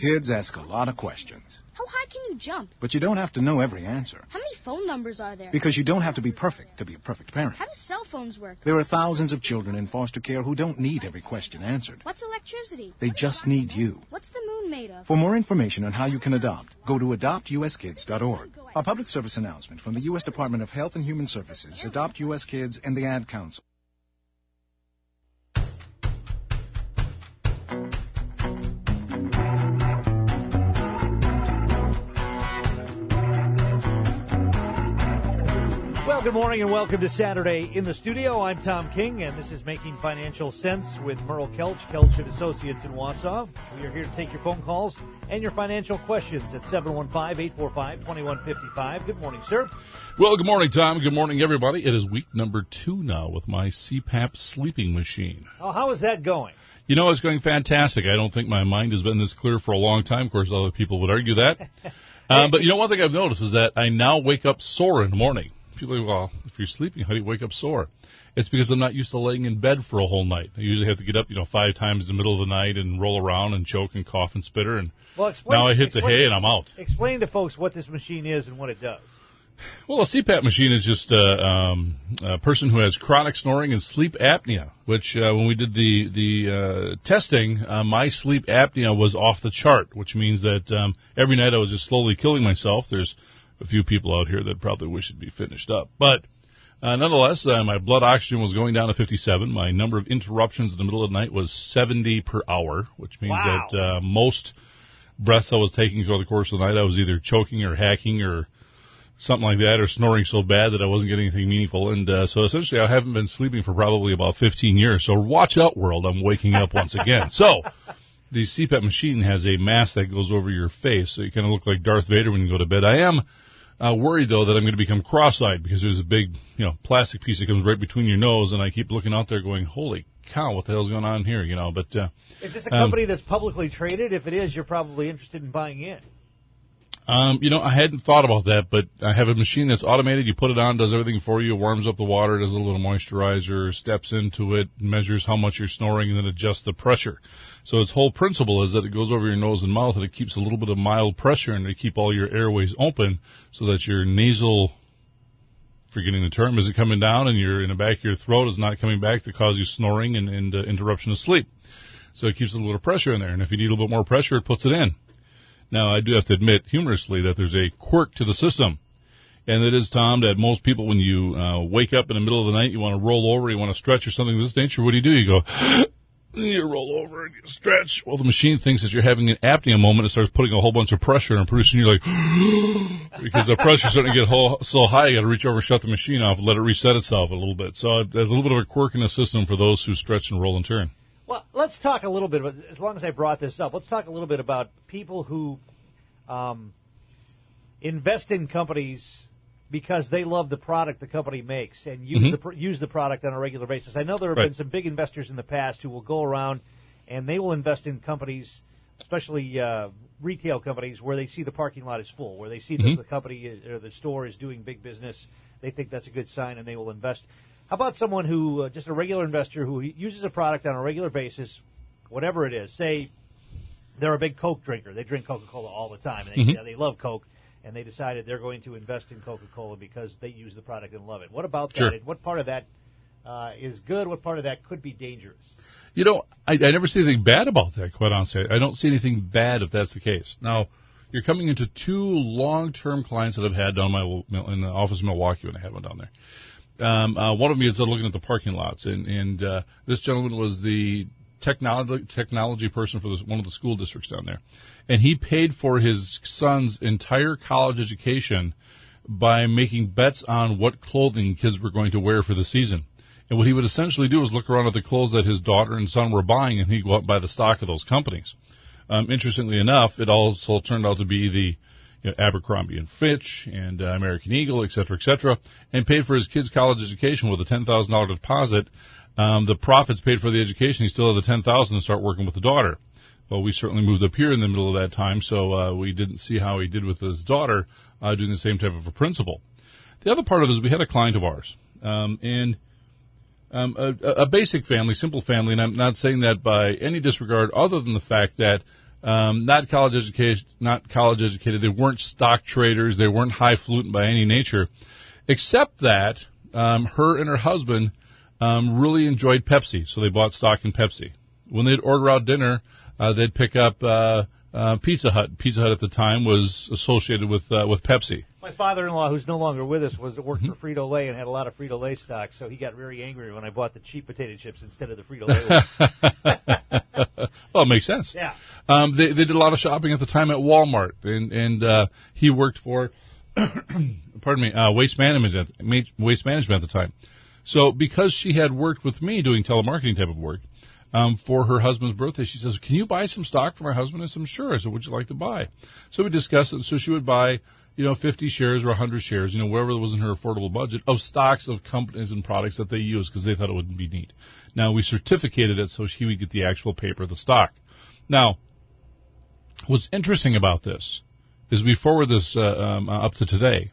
Kids ask a lot of questions. How high can you jump? But you don't have to know every answer. How many phone numbers are there? Because you don't have to be perfect to be a perfect parent. How do cell phones work? There are thousands of children in foster care who don't need every question answered. What's electricity? They just need you. What's the moon made of? For more information on how you can adopt, go to adoptuskids.org. A public service announcement from the U.S. Department of Health and Human Services, Adopt U.S. Kids, and the Ad Council. Good morning and welcome to Saturday in the Studio. I'm Tom King, and this is Making Financial Sense with Merle Kelch, Kelch & Associates in Wausau. We are here to take your phone calls and your financial questions at 715-845-2155. Good morning, sir. Well, good morning, Tom. Good morning, everybody. It is week number 2 now with my CPAP sleeping machine. Oh, how is that going? You know, it's going fantastic. I don't think my mind has been this clear for a long time. Of course, other people would argue that. But you know, one thing I've noticed is that I now wake up sore in the morning. People are, well, if you're sleeping, how do you wake up sore? It's because I'm not used to laying in bed for a whole night. I usually have to get up, 5 times in the middle of the night and roll around and choke and cough and spitter. And now I hit the hay and I'm out. Explain to folks what this machine is and what it does. Well, a CPAP machine is just a person who has chronic snoring and sleep apnea, which when we did the testing, my sleep apnea was off the chart, which means that every night I was just slowly killing myself. There's a few people out here that probably wish it'd be finished up. But nonetheless, my blood oxygen was going down to 57. My number of interruptions in the middle of the night was 70 per hour, which means that most breaths I was taking throughout the course of the night, I was either choking or hacking or something like that, or snoring so bad that I wasn't getting anything meaningful. And so essentially I haven't been sleeping for probably about 15 years. So watch out, world. I'm waking up once again. So the CPAP machine has a mask that goes over your face, so you kind of look like Darth Vader when you go to bed. I am worried, though, that I'm going to become cross-eyed because there's a big, plastic piece that comes right between your nose, and I keep looking out there going, holy cow, what the hell's going on here, But is this a company that's publicly traded? If it is, you're probably interested in buying in. I hadn't thought about that, but I have a machine that's automated. You put it on, does everything for you, warms up the water, does a little moisturizer, steps into it, measures how much you're snoring, and then adjusts the pressure. So its whole principle is that it goes over your nose and mouth, and it keeps a little bit of mild pressure, and to keep all your airways open so that your nasal, forgetting the term, isn't coming down, and in the back of your throat is not coming back to cause you snoring and interruption of sleep. So it keeps a little bit of pressure in there, and if you need a little bit more pressure, it puts it in. Now, I do have to admit, humorously, that there's a quirk to the system. And it is, Tom, that most people, when you wake up in the middle of the night, you want to roll over, you want to stretch or something of this nature, what do? You go, you roll over and you stretch. Well, the machine thinks that you're having an apnea moment. It starts putting a whole bunch of pressure, and pretty soon you're like, because the pressure's starting to get so high, you got to reach over, shut the machine off, and let it reset itself a little bit. So there's a little bit of a quirk in the system for those who stretch and roll and turn. Well, let's talk a little bit, as long as I brought this up, let's talk a little bit about people who invest in companies because they love the product the company makes and use the product on a regular basis. I know there have been some big investors in the past who will go around and they will invest in companies, especially retail companies, where they see the parking lot is full, where they see that the company or the store is doing big business. They think that's a good sign and they will invest. How about someone who, just a regular investor who uses a product on a regular basis, whatever it is, say they're a big Coke drinker. They drink Coca-Cola all the time, and they love Coke, and they decided they're going to invest in Coca-Cola because they use the product and love it. What about that? Sure. What part of that is good? What part of that could be dangerous? I never see anything bad about that, quite honestly. I don't see anything bad if that's the case. Now, you're coming into 2 long-term clients that I've had down in the office in Milwaukee when I had one down there. One of them is looking at the parking lots, and this gentleman was the technology person for one of the school districts down there. And he paid for his son's entire college education by making bets on what clothing kids were going to wear for the season. And what he would essentially do is look around at the clothes that his daughter and son were buying, and he'd go out and buy the stock of those companies. Interestingly enough, it also turned out to be the Abercrombie and Fitch and American Eagle, et cetera, and paid for his kid's college education with a $10,000 deposit. The profits paid for the education. He still had the $10,000 to start working with the daughter. Well, we certainly moved up here in the middle of that time, so we didn't see how he did with his daughter doing the same type of a principle. The other part of it is we had a client of ours, and a basic family, simple family, and I'm not saying that by any disregard other than the fact that not college educated. They weren't stock traders. They weren't highfalutin by any nature, except that her and her husband really enjoyed Pepsi, so they bought stock in Pepsi. When they'd order out dinner, they'd pick up Pizza Hut. Pizza Hut at the time was associated with Pepsi. My father-in-law, who's no longer with us, worked for Frito-Lay and had a lot of Frito-Lay stock, so he got very angry when I bought the cheap potato chips instead of the Frito-Lay ones. Well, it makes sense. Yeah. They did a lot of shopping at the time at Walmart, and he worked for, Waste Management at the time. So because she had worked with me doing telemarketing type of work, for her husband's birthday, she says, "Can you buy some stock for my husband?" I said, "Sure." I said, "What'd you like to buy?" So we discussed it. So she would buy, 50 shares or 100 shares, wherever was in her affordable budget of stocks of companies and products that they use because they thought it would be neat. Now, we certificated it so she would get the actual paper of the stock. Now, what's interesting about this is we forward this up to today.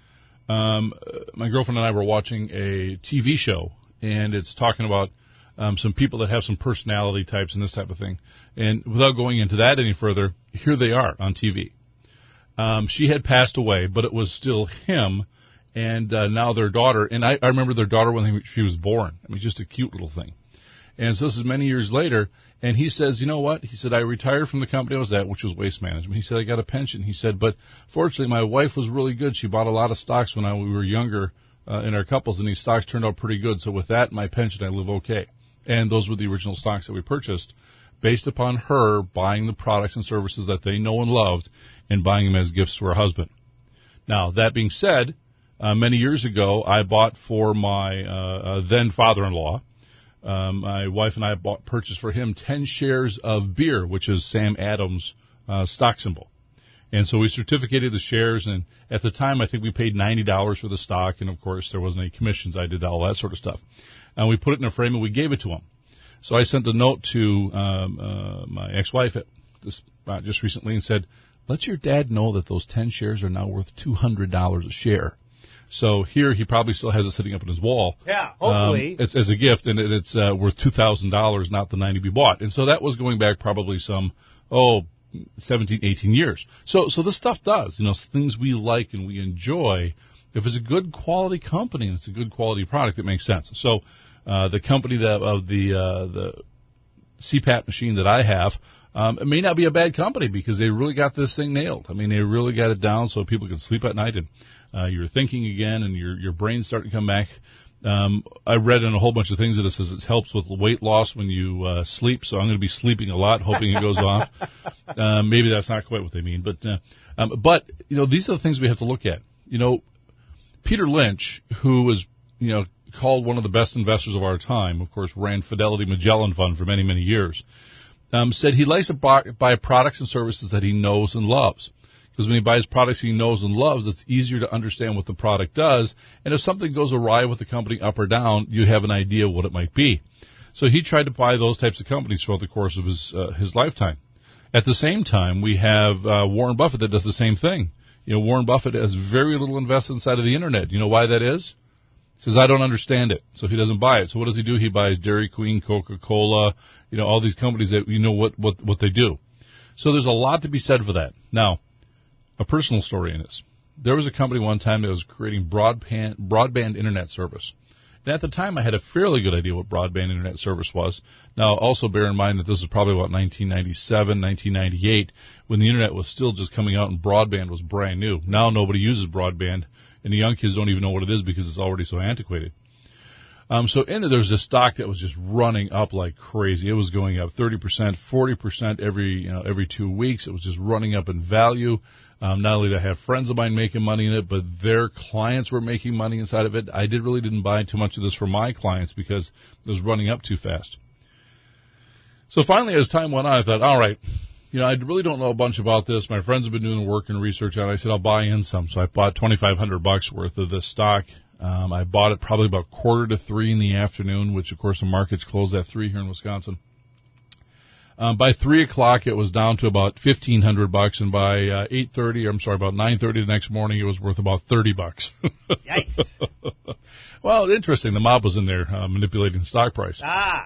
My girlfriend and I were watching a TV show, and it's talking about some people that have some personality types and this type of thing. And without going into that any further, here they are on TV. She had passed away, but it was still him and now their daughter. And I remember their daughter when she was born. I mean, just a cute little thing. And so this is many years later, and he says, "You know what?" He said, "I retired from the company I was at, which was Waste Management." He said, "I got a pension." He said, "But fortunately, my wife was really good. She bought a lot of stocks when we were younger in our couples, and these stocks turned out pretty good. So with that, my pension, I live okay." And those were the original stocks that we purchased based upon her buying the products and services that they know and loved and buying them as gifts to her husband. Now, that being said, many years ago, I bought for my then father-in-law, my wife and I purchased for him 10 shares of beer, which is Sam Adams' stock symbol. And so we certificated the shares, and at the time, I think we paid $90 for the stock, and of course, there wasn't any commissions. I did all that sort of stuff. And we put it in a frame, and we gave it to him. So I sent a note to my ex-wife just recently and said, "Let your dad know that those 10 shares are now worth $200 a share." So here he probably still has it sitting up on his wall. Yeah, hopefully. It's as a gift, and it's worth $2,000, not the 90 we bought. And so that was going back probably some, 17, 18 years. So this stuff does, things we like and we enjoy. If it's a good quality company and it's a good quality product, it makes sense. So the company of the CPAP machine that I have, it may not be a bad company because they really got this thing nailed. I mean, they really got it down so people can sleep at night and you're thinking again and your brain's starting to come back. I read in a whole bunch of things that it says it helps with weight loss when you sleep, so I'm going to be sleeping a lot, hoping it goes off. Maybe that's not quite what they mean, but these are the things we have to look at. Peter Lynch, who was called one of the best investors of our time, of course, ran Fidelity Magellan Fund for many, many years, said he likes to buy products and services that he knows and loves. Because when he buys products he knows and loves, it's easier to understand what the product does. And if something goes awry with the company up or down, you have an idea what it might be. So he tried to buy those types of companies throughout the course of his lifetime. At the same time, we have Warren Buffett that does the same thing. Warren Buffett has very little invested inside of the Internet. You know why that is? He says, "I don't understand it," so he doesn't buy it. So what does he do? He buys Dairy Queen, Coca-Cola, all these companies that what they do. So there's a lot to be said for that. Now, a personal story in this. There was a company one time that was creating broadband internet service. And at the time, I had a fairly good idea what broadband internet service was. Now, also bear in mind that this is probably about 1997, 1998, when the internet was still just coming out and broadband was brand new. Now nobody uses broadband, and the young kids don't even know what it is because it's already so antiquated. So in there was this stock that was just running up like crazy. It was going up 30%, 40% every 2 weeks. It was just running up in value. Not only did I have friends of mine making money in it, but their clients were making money inside of it. I really didn't buy too much of this for my clients because it was running up too fast. So finally, as time went on, I thought, all right, I really don't know a bunch about this. My friends have been doing the work and research on it. I said, I'll buy in some. So I bought $2,500 worth of this stock. I bought it probably about 2:45 in the afternoon, which, of course, the markets closed at 3 here in Wisconsin. By 3 o'clock, it was down to about $1,500, and by 9:30 the next morning, it was worth about $30. Yikes! Well, interesting. The mob was in there manipulating the stock price.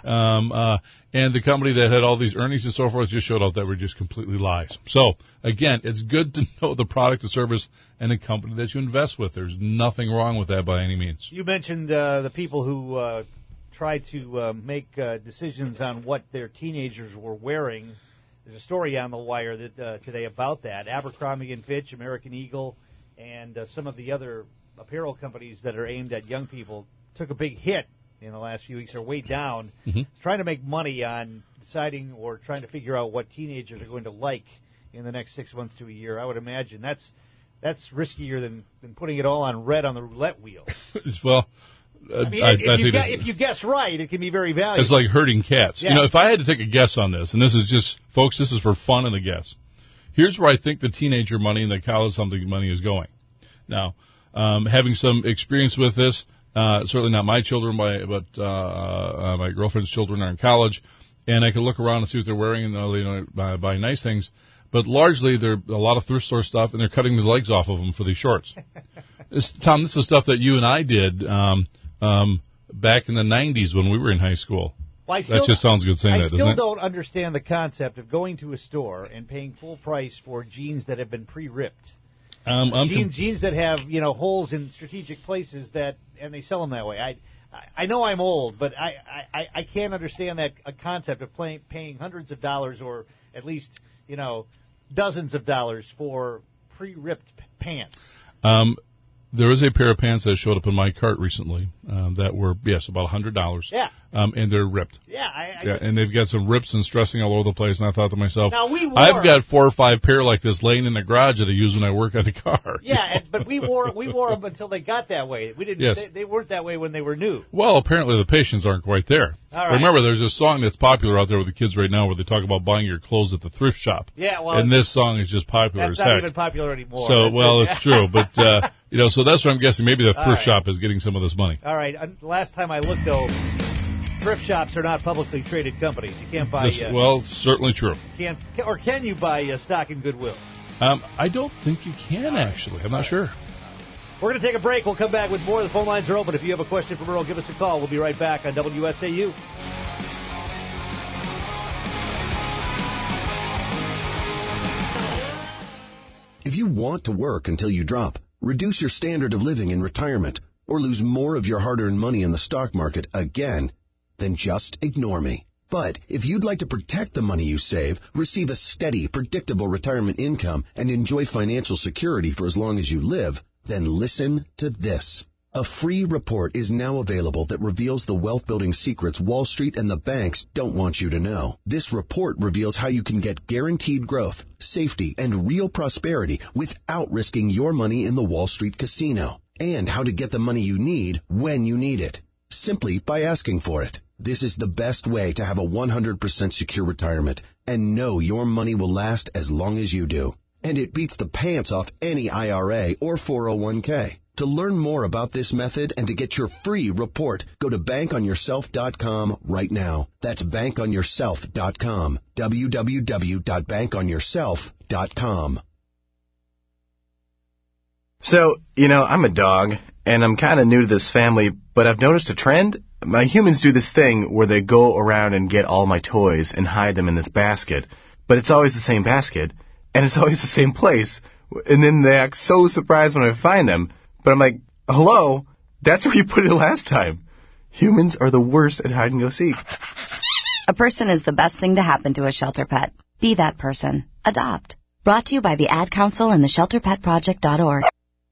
And the company that had all these earnings and so forth just showed out that were just completely lies. So, again, it's good to know the product or service and the company that you invest with. There's nothing wrong with that by any means. You mentioned the people who try to make decisions on what their teenagers were wearing. There's a story on the wire that today about that. Abercrombie & Fitch, American Eagle, and some of the other apparel companies that are aimed at young people took a big hit in the last few weeks, are way down, trying to make money on deciding or trying to figure out what teenagers are going to like in the next 6 months to a year. I would imagine that's riskier than putting it all on red on the roulette wheel. Well, I mean, if you guess right, it can be very valuable. It's like herding cats. Yeah. If I had to take a guess on this, and this is just, folks, this is for fun and a guess. Here's where I think the teenager money and the college something money is going. Now, having some experience with this, certainly not my children, but my girlfriend's children are in college, and I can look around and see what they're wearing and buy nice things. But largely, they're a lot of thrift store stuff, and they're cutting the legs off of them for these shorts. Tom, this is stuff that you and I did back in the 90s when we were in high school. Well, that just sounds good saying that, doesn't it? I still don't understand the concept of going to a store and paying full price for jeans that have been pre-ripped. Jeans that have holes in strategic places and they sell them that way. I know I'm old, but I can't understand that concept of paying hundreds of dollars or at least dozens of dollars for pre-ripped pants. There was a pair of pants that showed up in my cart recently that were, yes, about $100. Yeah. And they're ripped. Yeah. And they've got some rips and stressing all over the place, and I thought to myself, now I've got 4 or 5 pair like this laying in the garage that I use when I work on a car. Yeah, but we wore them until they got that way. We didn't. Yes. They weren't that way when they were new. Well, apparently the patients aren't quite there. All right. Remember, there's a song that's popular out there with the kids right now where they talk about buying your clothes at the thrift shop. Yeah, well, and this song is just popular as heck. That's not even popular anymore. So, well, it's true, but so that's what I'm guessing. Maybe the thrift shop is getting some of this money. All right. Last time I looked, though, thrift shops are not publicly traded companies. You can't buy. Well, certainly true. Can you buy stock in Goodwill? I don't think you can actually. I'm not sure. We're going to take a break. We'll come back with more. The phone lines are open. If you have a question for Merle, give us a call. We'll be right back on WSAU. If you want to work until you drop, reduce your standard of living in retirement, or lose more of your hard-earned money in the stock market again, then just ignore me. But if you'd like to protect the money you save, receive a steady, predictable retirement income, and enjoy financial security for as long as you live, then listen to this. A free report is now available that reveals the wealth-building secrets Wall Street and the banks don't want you to know. This report reveals how you can get guaranteed growth, safety, and real prosperity without risking your money in the Wall Street casino, and how to get the money you need when you need it, simply by asking for it. This is the best way to have a 100% secure retirement and know your money will last as long as you do. And it beats the pants off any IRA or 401k. To learn more about this method and to get your free report, go to bankonyourself.com right now. That's bankonyourself.com. www.bankonyourself.com. So, I'm a dog, and I'm kind of new to this family, but I've noticed a trend. My humans do this thing where they go around and get all my toys and hide them in this basket, but it's always the same basket, and it's always the same place, and then they act so surprised when I find them. But I'm like, hello, that's where you put it last time. Humans are the worst at hide and go seek. A person is the best thing to happen to a shelter pet. Be that person. Adopt. Brought to you by the Ad Council and the ShelterPetProject.org.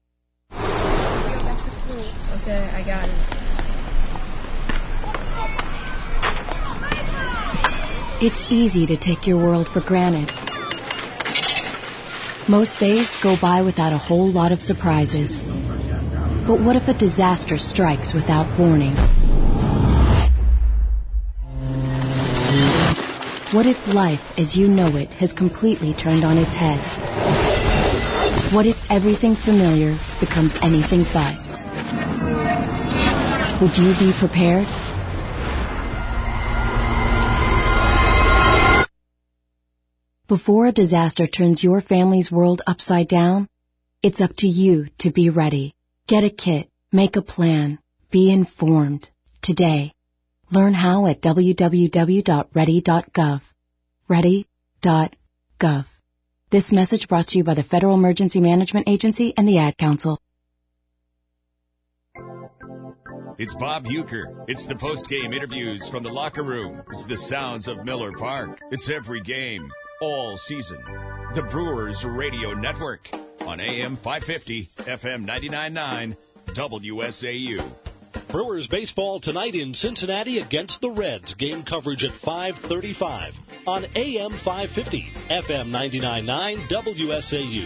Okay, I got it. It's easy to take your world for granted. Most days go by without a whole lot of surprises. But what if a disaster strikes without warning? What if life as you know it has completely turned on its head? What if everything familiar becomes anything but? Would you be prepared? Before a disaster turns your family's world upside down, it's up to you to be ready. Get a kit, make a plan, be informed today. Learn how at www.ready.gov. Ready.gov. This message brought to you by the Federal Emergency Management Agency and the Ad Council. It's Bob Uecker. It's the post-game interviews from the locker room. It's the sounds of Miller Park. It's every game, all season. The Brewers Radio Network on AM 550, FM 99.9, WSAU. Brewers baseball tonight in Cincinnati against the Reds. Game coverage at 5:35 on AM 550, FM 99.9, WSAU.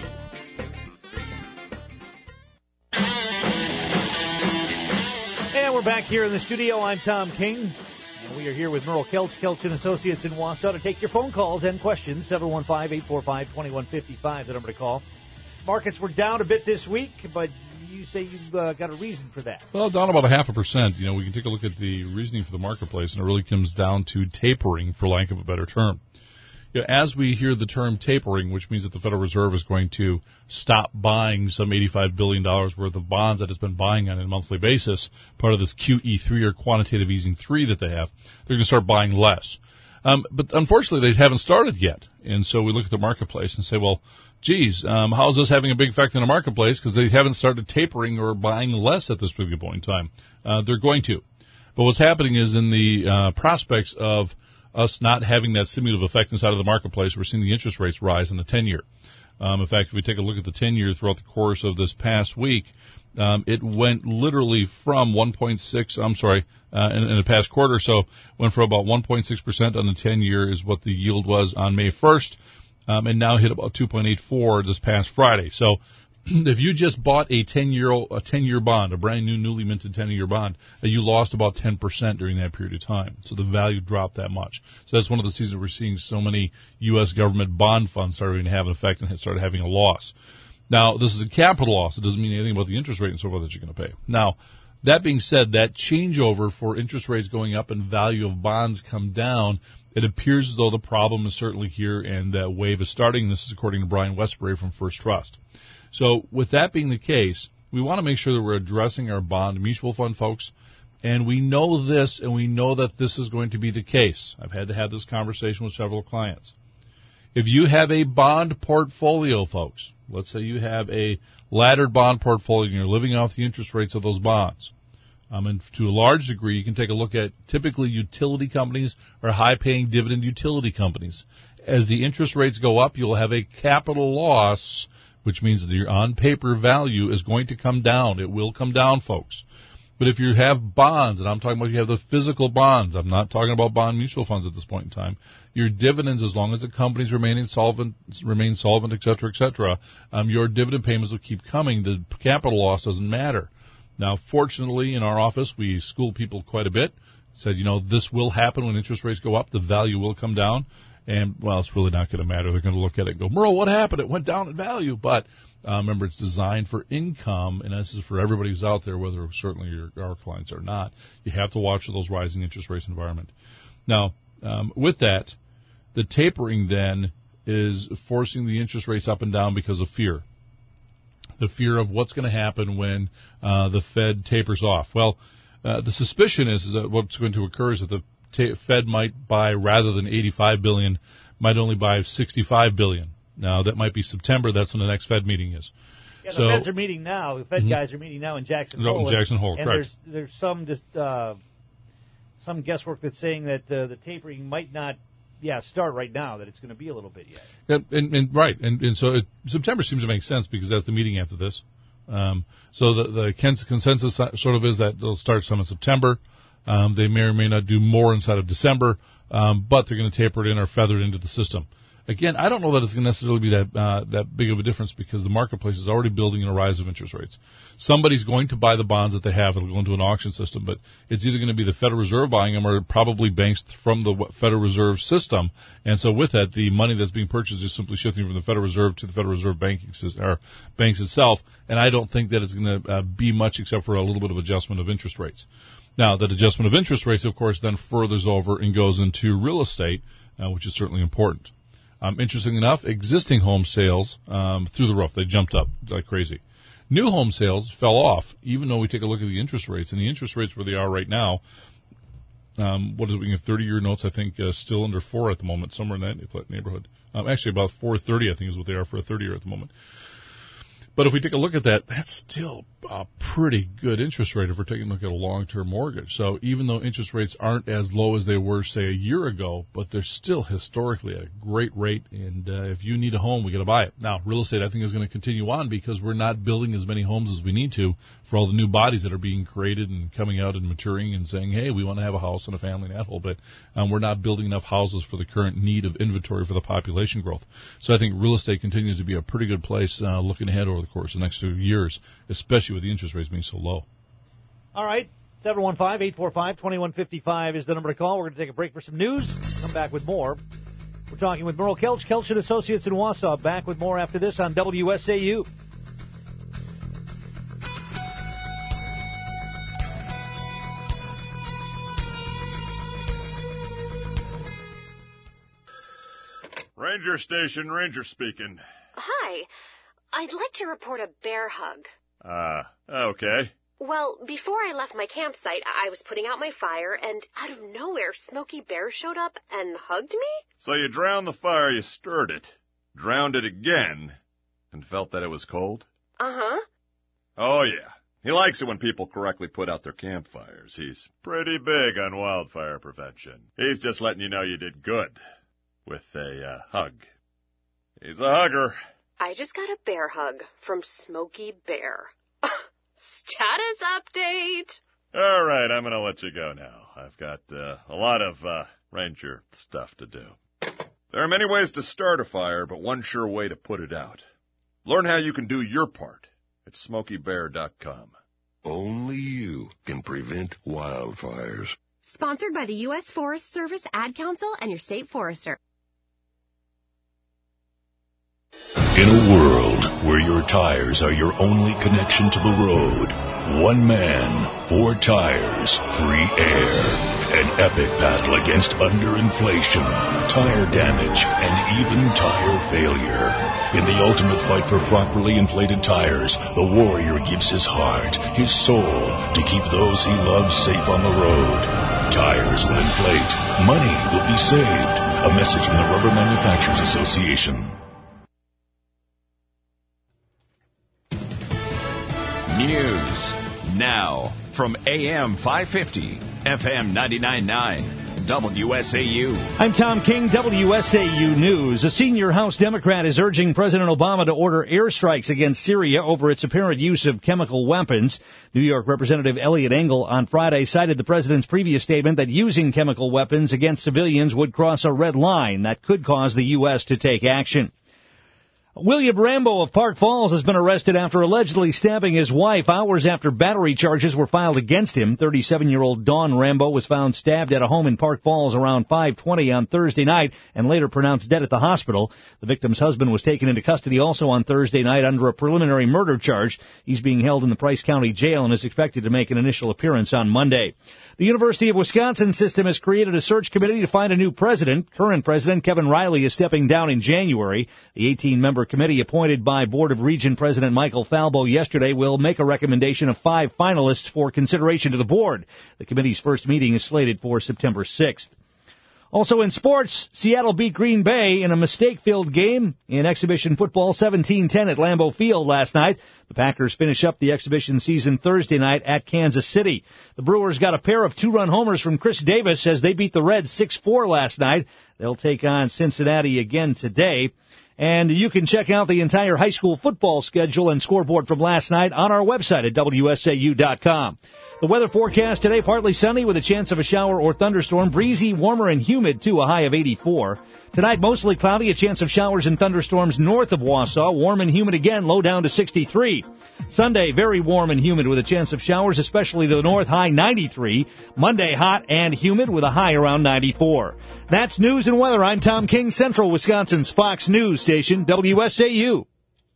And we're back here in the studio. I'm Tom King. And we are here with Merle Kelch, Kelch & Associates in Wausau, to take your phone calls and questions. 715-845-2155, the number to call. Markets were down a bit this week, but you say you've got a reason for that. Well, down about 0.5%. You know, we can take a look at the reasoning for the marketplace, and it really comes down to tapering, for lack of a better term. You know, as we hear the term tapering, which means that the Federal Reserve is going to stop buying some $85 billion worth of bonds that it's been buying on a monthly basis, part of this QE3 or quantitative easing 3 that they have, they're going to start buying less. But unfortunately, they haven't started yet. And so we look at the marketplace and say, well, geez, how is this having a big effect in the marketplace? Because they haven't started tapering or buying less at this particular point in time. They're going to. But what's happening is in the prospects of us not having that stimulative effect inside of the marketplace, we're seeing the interest rates rise in the 10-year. In fact, if we take a look at the 10-year throughout the course of this past week, it went literally from 1.6, in the past quarter or so, went from about 1.6% on the 10-year is what the yield was on May 1st, and now hit about 2.84 this past Friday. So if you just bought a 10-year bond, a brand new, newly minted 10-year bond, you lost about 10% during that period of time. So the value dropped that much. So that's one of the seasons we're seeing so many U.S. government bond funds starting to have an effect and started having a loss. Now, this is a capital loss. It doesn't mean anything about the interest rate and so forth that you're going to pay. Now, that being said, that changeover for interest rates going up and value of bonds come down, it appears as though the problem is certainly here and that wave is starting. This is according to Brian Westbury from First Trust. So with that being the case, we want to make sure that we're addressing our bond mutual fund folks, and we know this, and we know that this is going to be the case. I've had to have this conversation with several clients. If you have a bond portfolio, folks, let's say you have a laddered bond portfolio and you're living off the interest rates of those bonds, and to a large degree, you can take a look at typically utility companies or high-paying dividend utility companies. As the interest rates go up, you'll have a capital loss, which means that your on-paper value is going to come down. It will come down, folks. But if you have bonds, and I'm talking about you have the physical bonds, I'm not talking about bond mutual funds at this point in time, your dividends, as long as the companies remain solvent, et cetera, your dividend payments will keep coming. The capital loss doesn't matter. Now, fortunately, in our office, we school people quite a bit. Said, this will happen when interest rates go up. The value will come down. And, well, it's really not going to matter. They're going to look at it and go, Merle, what happened? It went down in value. But remember, it's designed for income, and this is for everybody who's out there, whether certainly our clients or not. You have to watch those rising interest rates environment. Now, with that, the tapering then is forcing the interest rates up and down because of fear. The fear of what's going to happen when the Fed tapers off. Well, the suspicion is that what's going to occur is that the Fed might buy, rather than $85 billion, might only buy $65 billion. Now, that might be September. That's when the next Fed meeting is. Yeah, the Feds are meeting now. The Fed guys are meeting now in Jackson Hole. Jackson Hole, and correct. There's some guesswork that's saying that the tapering might not start right now, that it's going to be a little bit yet. Right. And so September seems to make sense because that's the meeting after this. So the consensus sort of is that they'll start some in September. They may or may not do more inside of December, but they're going to taper it in or feather it into the system. Again, I don't know that it's going to necessarily be that big of a difference because the marketplace is already building in a rise of interest rates. Somebody's going to buy the bonds that they have. It'll go into an auction system, but it's either going to be the Federal Reserve buying them or probably banks from the Federal Reserve system. And so with that, the money that's being purchased is simply shifting from the Federal Reserve to the Federal Reserve banking system, or banks itself. And I don't think that it's going to be much except for a little bit of adjustment of interest rates. Now, that adjustment of interest rates, of course, then furthers over and goes into real estate, which is certainly important. Interesting enough, existing home sales through the roof. They jumped up like crazy. New home sales fell off, even though we take a look at the interest rates. And the interest rates where they are right now, what is it, we have 30-year notes, I think, still under 4 at the moment, somewhere in that neighborhood. Actually, about 4.30, I think, is what they are for a 30-year at the moment. But if we take a look at that, that's still a pretty good interest rate if we're taking a look at a long-term mortgage. So even though interest rates aren't as low as they were, say, a year ago, but they're still historically at a great rate. And if you need a home, we got to buy it. Now, real estate, I think, is going to continue on because we're not building as many homes as we need to for all the new bodies that are being created and coming out and maturing and saying, hey, we want to have a house and a family and that whole bit. We're not building enough houses for the current need of inventory for the population growth. So I think real estate continues to be a pretty good place looking ahead over the course of the next 2 years, especially with the interest rates being so low. All right, 715-845-2155 is the number to call. We're going to take a break for some news. Come back with more. We're talking with Merle Kelch, Kelch & Associates in Wausau. Back with more after this on WSAU. Ranger Station, Ranger speaking. Hi. I'd like to report a bear hug. Okay. Well, before I left my campsite, I was putting out my fire, and out of nowhere, Smokey Bear showed up and hugged me? So you drowned the fire, you stirred it, drowned it again, and felt that it was cold? Uh-huh. Oh, yeah. He likes it when people correctly put out their campfires. He's pretty big on wildfire prevention. He's just letting you know you did good with a hug. He's a hugger. I just got a bear hug from Smokey Bear. Status update! All right, I'm going to let you go now. I've got a lot of ranger stuff to do. There are many ways to start a fire, but one sure way to put it out. Learn how you can do your part at SmokeyBear.com. Only you can prevent wildfires. Sponsored by the U.S. Forest Service, Ad Council, and your state forester. In a world where your tires are your only connection to the road, one man, 4 tires, free air. An epic battle against underinflation, tire damage, and even tire failure. In the ultimate fight for properly inflated tires, the warrior gives his heart, his soul, to keep those he loves safe on the road. Tires will inflate. Money will be saved. A message from the Rubber Manufacturers Association. News now from AM 550, FM 99.9, WSAU. I'm Tom King, WSAU News. A senior House Democrat is urging President Obama to order airstrikes against Syria over its apparent use of chemical weapons. New York Representative Elliot Engel on Friday cited the president's previous statement that using chemical weapons against civilians would cross a red line that could cause the U.S. to take action. William Rambo of Park Falls has been arrested after allegedly stabbing his wife hours after battery charges were filed against him. 37-year-old Dawn Rambo was found stabbed at a home in Park Falls around 5:20 on Thursday night and later pronounced dead at the hospital. The victim's husband was taken into custody also on Thursday night under a preliminary murder charge. He's being held in the Price County Jail and is expected to make an initial appearance on Monday. The University of Wisconsin system has created a search committee to find a new president. Current president Kevin Riley is stepping down in January. The 18-member committee appointed by Board of Regent President Michael Falbo yesterday will make a recommendation of 5 finalists for consideration to the board. The committee's first meeting is slated for September 6th. Also in sports, Seattle beat Green Bay in a mistake-filled game in exhibition football 17-10 at Lambeau Field last night. The Packers finish up the exhibition season Thursday night at Kansas City. The Brewers got a pair of 2-run homers from Chris Davis as they beat the Reds 6-4 last night. They'll take on Cincinnati again today. And you can check out the entire high school football schedule and scoreboard from last night on our website at WSAU.com. The weather forecast today, partly sunny with a chance of a shower or thunderstorm. Breezy, warmer and humid too, a high of 84. Tonight, mostly cloudy, a chance of showers and thunderstorms north of Wausau. Warm and humid again, low down to 63. Sunday, very warm and humid with a chance of showers, especially to the north, high 93. Monday, hot and humid with a high around 94. That's news and weather. I'm Tom King, Central Wisconsin's Fox News station, WSAU.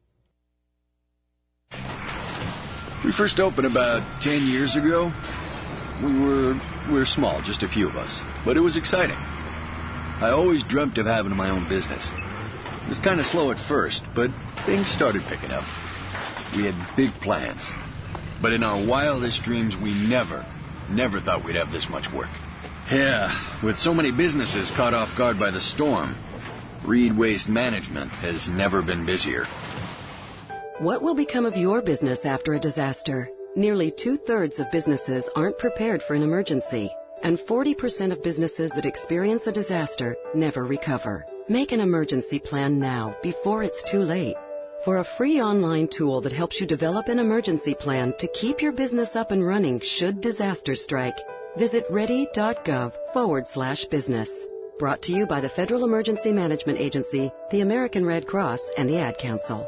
We first opened about 10 years ago. We were small, just a few of us, but it was exciting. I always dreamt of having my own business. It was kind of slow at first, but things started picking up. We had big plans. But in our wildest dreams, we never thought we'd have this much work. Yeah, with so many businesses caught off guard by the storm, Reed Waste Management has never been busier. What will become of your business after a disaster? Nearly 2/3 of businesses aren't prepared for an emergency, and 40% of businesses that experience a disaster never recover. Make an emergency plan now, before it's too late. For a free online tool that helps you develop an emergency plan to keep your business up and running should disaster strike, visit ready.gov/business. Brought to you by the Federal Emergency Management Agency, the American Red Cross, and the Ad Council.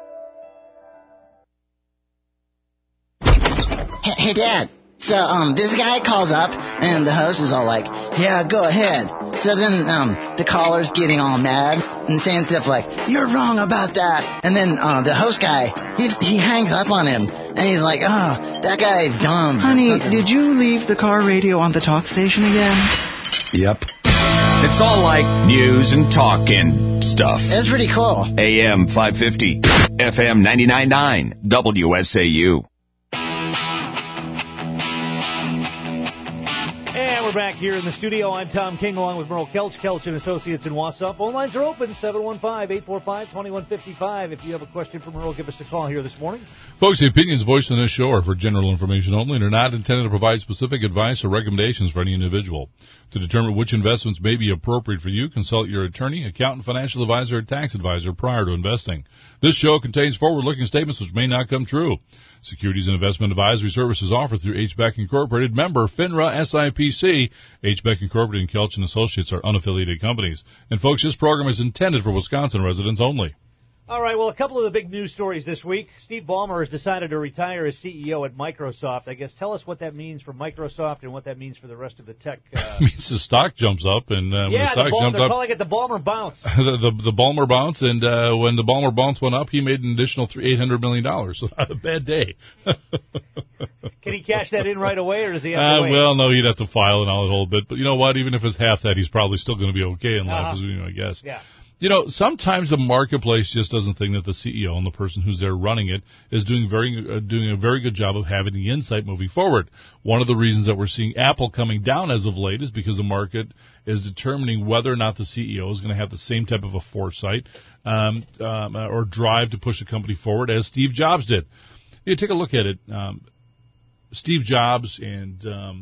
Hey, Dad. So, this guy calls up, and the host is all like, yeah, go ahead. So then, the caller's getting all mad and saying stuff like, you're wrong about that. And then, the host guy, he hangs up on him, and he's like, oh, that guy's dumb. Honey, did you leave the car radio on the talk station again? Yep. It's all like news and talk and stuff. It's pretty cool. AM 550, FM 99.9, WSAU. And we're back here in the studio. I'm Tom King along with Merle Kelch, Kelch & Associates in Wausau. Phone lines are open, 715-845-2155. If you have a question for Merle, give us a call here this morning. Folks, the opinions voiced in this show are for general information only and are not intended to provide specific advice or recommendations for any individual. To determine which investments may be appropriate for you, consult your attorney, accountant, financial advisor, or tax advisor prior to investing. This show contains forward-looking statements which may not come true. Securities and investment advisory services offered through HBEC Incorporated, member FINRA SIPC. HBEC Incorporated and Kelch & Associates are unaffiliated companies. And folks, this program is intended for Wisconsin residents only. All right, well, a couple of the big news stories this week. Steve Ballmer has decided to retire as CEO at Microsoft. I guess tell us what that means for Microsoft and what that means for the rest of the tech. It means the stock jumps up, and when the stock jumped they're up, calling it the Ballmer bounce. the Ballmer bounce, and when the Ballmer bounce went up, he made an additional $800 million. So not a bad day. Can he cash that in right away, or does he have to wait? Well, no, he'd have to file and all that whole bit. But you know what? Even if it's half that, he's probably still going to be okay in life, I guess. Yeah. You know, sometimes the marketplace just doesn't think that the CEO and the person who's there running it is doing a very good job of having the insight moving forward. One of the reasons that we're seeing Apple coming down as of late is because the market is determining whether or not the CEO is going to have the same type of a foresight or drive to push the company forward as Steve Jobs did. You take a look at it. Steve Jobs and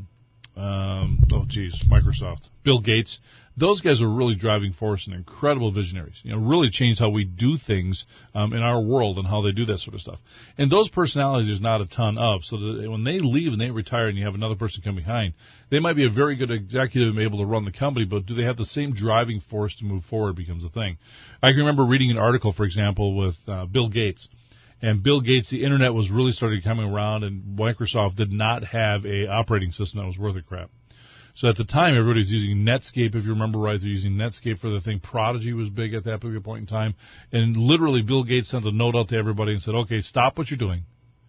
Microsoft, Bill Gates. Those guys are really driving force and incredible visionaries. You know, really changed how we do things in our world and how they do that sort of stuff. And those personalities there's not a ton of. So that when they leave and they retire and you have another person come behind, they might be a very good executive and be able to run the company, but do they have the same driving force to move forward becomes a thing. I can remember reading an article, for example, with Bill Gates. And Bill Gates, the Internet was really started coming around, and Microsoft did not have a operating system that was worth a crap. So at the time, everybody was using Netscape, if you remember right. They're using Netscape for the thing. Prodigy was big at that particular point in time. And literally, Bill Gates sent a note out to everybody and said, okay, stop what you're doing.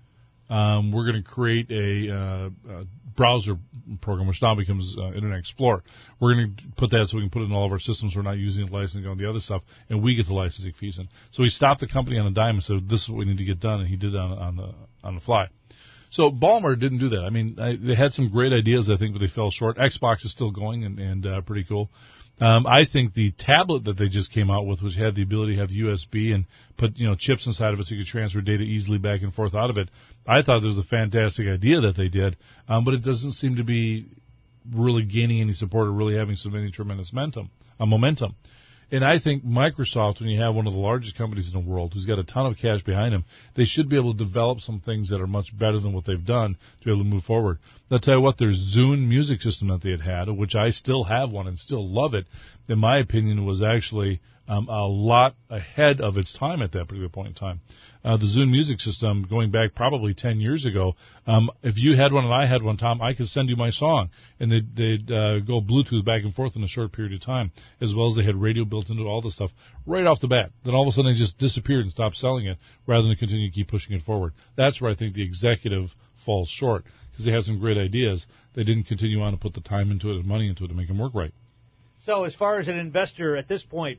We're going to create a browser program, which now becomes Internet Explorer. We're going to put that so we can put it in all of our systems. We're not using the licensing on the other stuff, and we get the licensing fees in. So he stopped the company on a dime and said, this is what we need to get done, and he did it on the fly. So Ballmer didn't do that. I mean, they had some great ideas, I think, but they fell short. Xbox is still going and pretty cool. I think the tablet that they just came out with, which had the ability to have USB and put chips inside of it so you could transfer data easily back and forth out of it, I thought it was a fantastic idea that they did, but it doesn't seem to be really gaining any support or really having any tremendous momentum. And I think Microsoft, when you have one of the largest companies in the world who's got a ton of cash behind them, they should be able to develop some things that are much better than what they've done to be able to move forward. I'll tell you what, their Zune music system that they had, which I still have one and still love it, in my opinion, was actually a lot ahead of its time at that particular point in time. The Zune music system, going back probably 10 years ago, if you had one and I had one, Tom, I could send you my song, and they'd go Bluetooth back and forth in a short period of time, as well as they had radio built into all this stuff right off the bat. Then all of a sudden they just disappeared and stopped selling it rather than continue to keep pushing it forward. That's where I think the executive falls short, because they had some great ideas. They didn't continue on to put the time into it and money into it to make them work right. So as far as an investor at this point,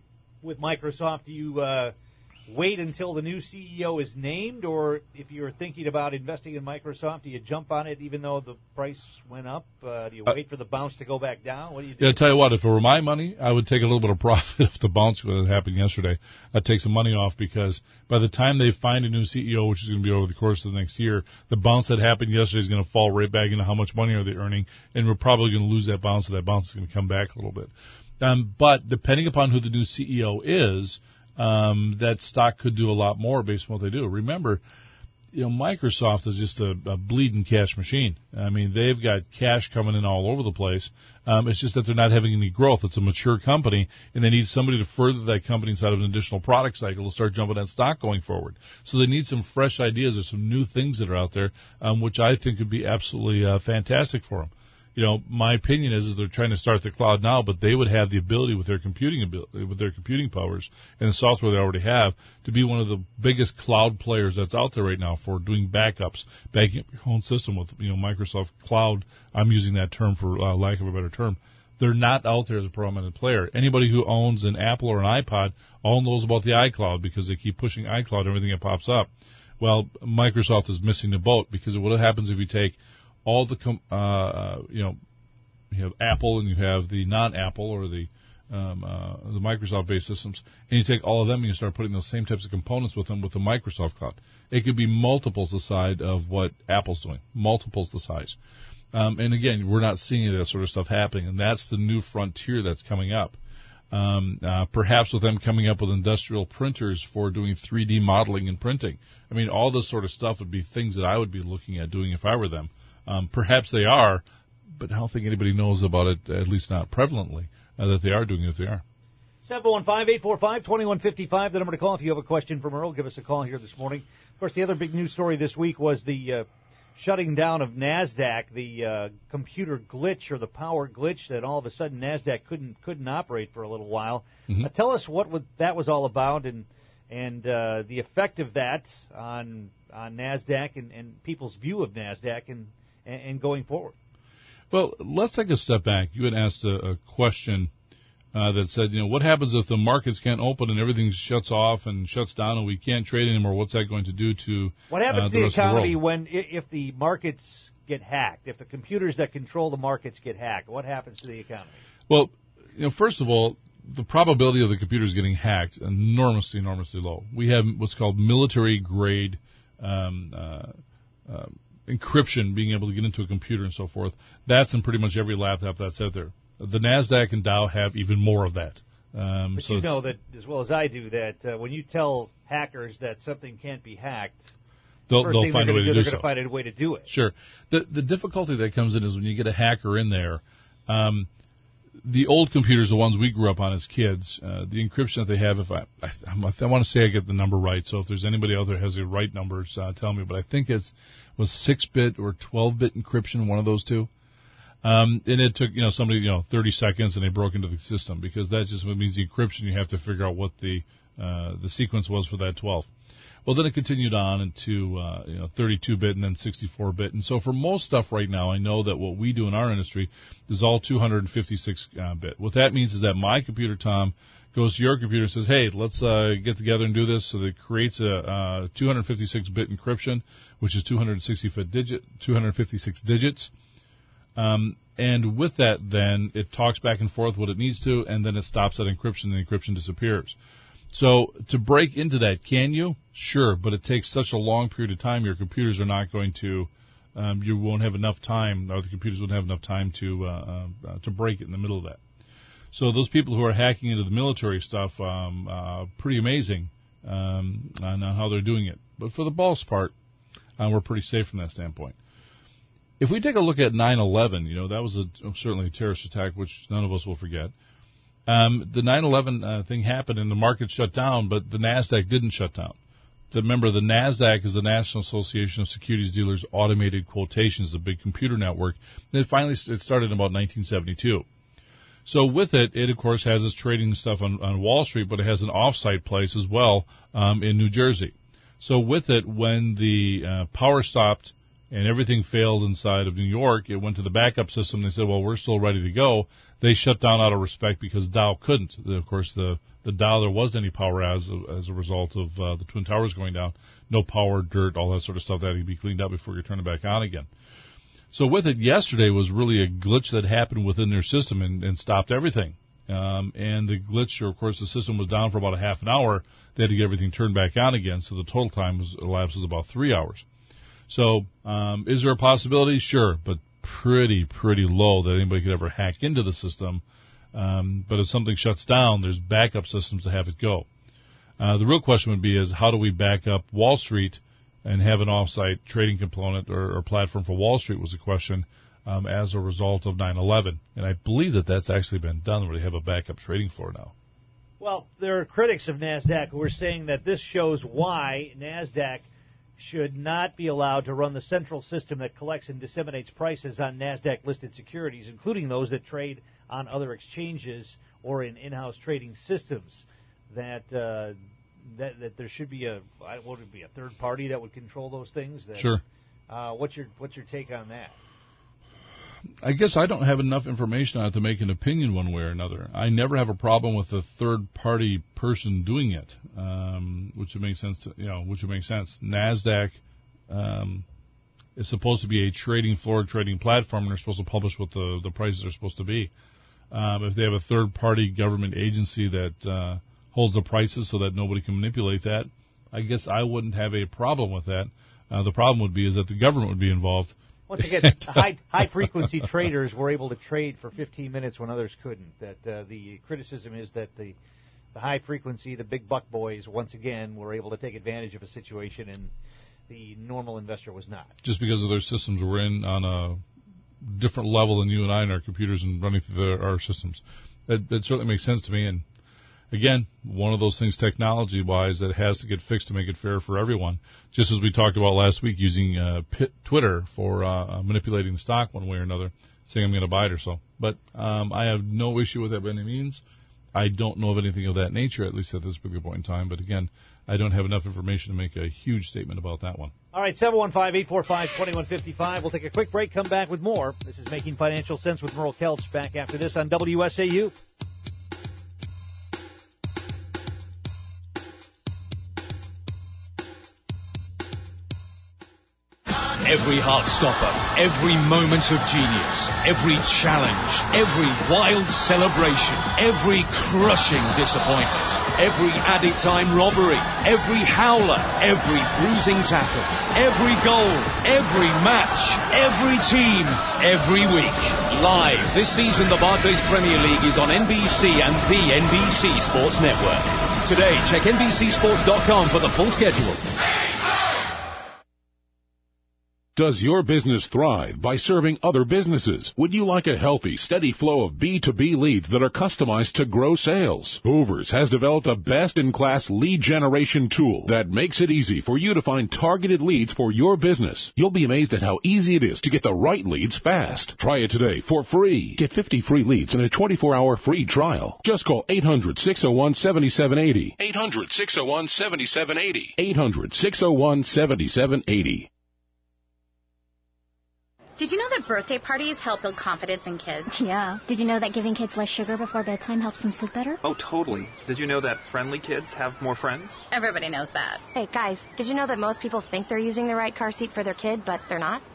with Microsoft? Do you wait until the new CEO is named, or if you're thinking about investing in Microsoft, do you jump on it even though the price went up? Do you wait for the bounce to go back down? What do you do? Yeah, I'll tell you what, if it were my money, I would take a little bit of profit if the bounce happened yesterday. I'd take some money off, because by the time they find a new CEO, which is going to be over the course of the next year, the bounce that happened yesterday is going to fall right back into how much money are they earning, and we're probably going to lose that bounce, so that bounce is going to come back a little bit. But depending upon who the new CEO is, that stock could do a lot more based on what they do. Remember, Microsoft is just a bleeding cash machine. I mean, they've got cash coming in all over the place. It's just that they're not having any growth. It's a mature company, and they need somebody to further that company inside of an additional product cycle to start jumping that stock going forward. So they need some fresh ideas or some new things that are out there, which I think would be absolutely fantastic for them. My opinion is they're trying to start the cloud now, but they would have the ability with their computing powers and the software they already have to be one of the biggest cloud players that's out there right now for doing backups, backing up your own system with Microsoft Cloud. I'm using that term for lack of a better term. They're not out there as a prominent player. Anybody who owns an Apple or an iPod all knows about the iCloud because they keep pushing iCloud, everything that pops up. Well, Microsoft is missing the boat, because what happens if you take all the you have Apple and you have the non-Apple or the Microsoft-based systems, and you take all of them and you start putting those same types of components with them with the Microsoft Cloud. It could be multiples the size of what Apple's doing, multiples the size. And again, we're not seeing that sort of stuff happening, and that's the new frontier that's coming up. Perhaps with them coming up with industrial printers for doing 3D modeling and printing. I mean, all this sort of stuff would be things that I would be looking at doing if I were them. Perhaps they are, but I don't think anybody knows about it, at least not prevalently, that they are doing it if they are. 715-845-2155, the number to call if you have a question from Earl. Give us a call here this morning. Of course, the other big news story this week was the shutting down of NASDAQ, the computer glitch or the power glitch that all of a sudden NASDAQ couldn't operate for a little while. Mm-hmm. Tell us what that was all about and the effect of that on NASDAQ and people's view of NASDAQ and going forward. Well, let's take a step back. You had asked a question that said, what happens if the markets can't open and everything shuts off and shuts down and we can't trade anymore? What's that going to do to what happens the to the economy if the markets get hacked? If the computers that control the markets get hacked, what happens to the economy? Well, first of all, the probability of the computers getting hacked enormously low. We have what's called military-grade encryption, being able to get into a computer and so forth. That's in pretty much every laptop that's out there. The NASDAQ and Dow have even more of that. But you know that as well as I do that when you tell hackers that something can't be hacked, they'll find a way to do so. They're going to find a way to do it. Sure. The difficulty that comes in is when you get a hacker in there. The old computers, the ones we grew up on as kids, the encryption that they have, if I want to say I get the number right, so if there's anybody out there who has the right numbers, tell me, but I think it was 6-bit or 12-bit encryption, one of those two. And it took, somebody, 30 seconds and they broke into the system, because that just means the encryption, you have to figure out what the sequence was for that 12. Well, then it continued on into 32-bit and then 64-bit. And so for most stuff right now, I know that what we do in our industry is all 256-bit. What that means is that my computer, Tom, goes to your computer and says, hey, let's get together and do this. So it creates a 256-bit encryption, which is 256 digits. And with that, then, it talks back and forth what it needs to, and then it stops that encryption, and the encryption disappears. So to break into that, can you? Sure, but it takes such a long period of time, your computers are not going to, you won't have enough time, or the computers won't have enough time to break it in the middle of that. So those people who are hacking into the military stuff, pretty amazing on how they're doing it. But for the most part, we're pretty safe from that standpoint. If we take a look at 9/11, that was certainly a terrorist attack, which none of us will forget. The 9/11 thing happened and the market shut down, but the NASDAQ didn't shut down. Remember, the NASDAQ is the National Association of Securities Dealers Automated Quotations, a big computer network. It started in about 1972. So with it, of course, has its trading stuff on Wall Street, but it has an off-site place as well in New Jersey. So with it, when the power stopped and everything failed inside of New York. It went to the backup system. They said, well, we're still ready to go. They shut down out of respect because Dow couldn't. Of course, the Dow, there wasn't any power as a result of the Twin Towers going down. No power, dirt, all that sort of stuff that had to be cleaned up before you turn it back on again. So with it, yesterday was really a glitch that happened within their system and stopped everything. And the glitch, of course, the system was down for about a half an hour. They had to get everything turned back on again, so the total time elapses about 3 hours. So is there a possibility? Sure, but pretty low that anybody could ever hack into the system. But if something shuts down, there's backup systems to have it go. The real question would be is how do we back up Wall Street and have an off-site trading component or platform for Wall Street was the question as a result of 9/11. And I believe that that's actually been done where they have a backup trading floor now. Well, there are critics of NASDAQ who are saying that this shows why NASDAQ should not be allowed to run the central system that collects and disseminates prices on NASDAQ-listed securities, including those that trade on other exchanges or in in-house trading systems. That there should be a third party that would control those things. Sure. What's your take on that? I guess I don't have enough information on it to make an opinion one way or another. I never have a problem with a third-party person doing it, which would make sense. NASDAQ is supposed to be a trading floor, trading platform, and they're supposed to publish what the prices are supposed to be. If they have a third-party government agency that holds the prices so that nobody can manipulate that, I guess I wouldn't have a problem with that. The problem would be is that the government would be involved. Once again, high-frequency traders were able to trade for 15 minutes when others couldn't. That the criticism is that the high-frequency, the big buck boys, once again, were able to take advantage of a situation, and the normal investor was not. Just because of their systems were in on a different level than you and I in our computers and running through our systems. It certainly makes sense to me, and again, one of those things technology-wise that has to get fixed to make it fair for everyone, just as we talked about last week using Twitter for manipulating the stock one way or another, saying I'm going to buy it or so. But I have no issue with that by any means. I don't know of anything of that nature, at least at this particular point in time. But again, I don't have enough information to make a huge statement about that one. All right, 715-845-2155. We'll take a quick break, come back with more. This is Making Financial Sense with Merle Kelch, back after this on WSAU. Every heart stopper, every moment of genius, every challenge, every wild celebration, every crushing disappointment, every added time robbery, every howler, every bruising tackle, every goal, every match, every team, every week. Live this season, the Barclays Premier League is on NBC and the NBC Sports Network. Today, check NBCSports.com for the full schedule. Does your business thrive by serving other businesses? Would you like a healthy, steady flow of B2B leads that are customized to grow sales? Hoovers has developed a best-in-class lead generation tool that makes it easy for you to find targeted leads for your business. You'll be amazed at how easy it is to get the right leads fast. Try it today for free. Get 50 free leads in a 24-hour free trial. Just call 800-601-7780. 800-601-7780. 800-601-7780. Did you know that birthday parties help build confidence in kids? Yeah. Did you know that giving kids less sugar before bedtime helps them sleep better? Oh, totally. Did you know that friendly kids have more friends? Everybody knows that. Hey, guys, did you know that most people think they're using the right car seat for their kid, but they're not?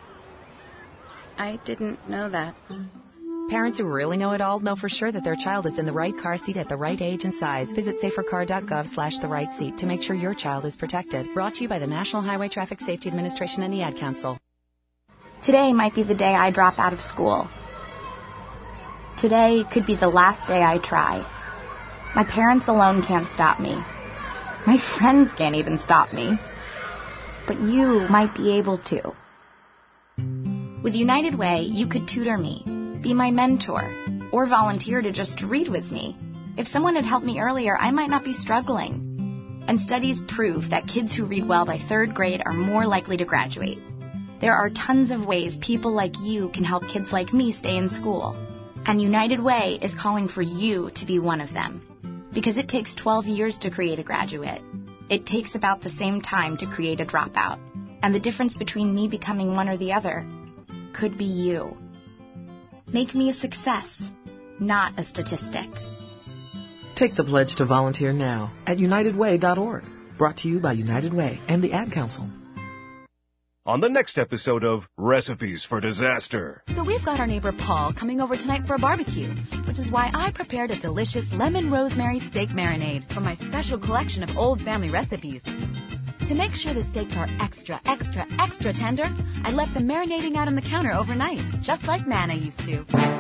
I didn't know that. Parents who really know it all know for sure that their child is in the right car seat at the right age and size. Visit safercar.gov/therightseat to make sure your child is protected. Brought to you by the National Highway Traffic Safety Administration and the Ad Council. Today might be the day I drop out of school. Today could be the last day I try. My parents alone can't stop me. My friends can't even stop me. But you might be able to. With United Way, you could tutor me, be my mentor, or volunteer to just read with me. If someone had helped me earlier, I might not be struggling. And studies prove that kids who read well by 3rd grade are more likely to graduate. There are tons of ways people like you can help kids like me stay in school. And United Way is calling for you to be one of them. Because it takes 12 years to create a graduate. It takes about the same time to create a dropout. And the difference between me becoming one or the other could be you. Make me a success, not a statistic. Take the pledge to volunteer now at UnitedWay.org. Brought to you by United Way and the Ad Council. On the next episode of Recipes for Disaster. So we've got our neighbor Paul coming over tonight for a barbecue, which is why I prepared a delicious lemon rosemary steak marinade from my special collection of old family recipes. To make sure the steaks are extra, extra, extra tender, I left them marinating out on the counter overnight, just like Nana used to.